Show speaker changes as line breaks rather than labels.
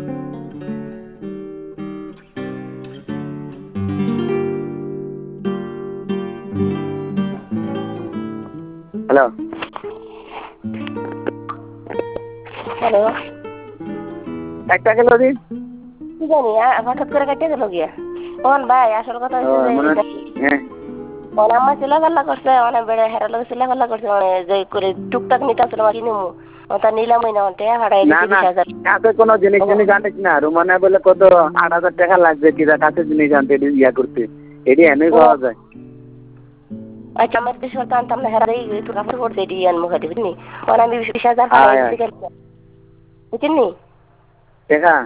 Hello
hello,
একটা গেল দিন
কি জানি হঠাৎ করে কেটে গেল গিয়া। ভাই আসল কথা হচ্ছে যে
মানে হ্যাঁ
আমার চিলাফাল্লা করছে, অনেক বেড়ে হেরালো চিলাফাল্লা করছে, যে করে টুকটাক নিতে আসলে কিনুম তা নিলামই না, টেয়া ভাড়াই
না
দিচ্ছি
না
20,000।
কাছে কোনো জিনিস জিনিস আনিস না রুমানে বলে কত 8,000 টাকা লাগবে কিরা কাছে জিনিস আনতে এটি ইয়া করতে এটি এনেই পাওয়া যায়।
আচ্ছা আমার দেশ করতে আনতাম না, হেরাই একটু কাপড় পড়ছে এটি আনমুখ বুঝলি, আমি 20,000 ভাড়াই
আয় আয়
দিচ্ছি বুঝলি।
টাকা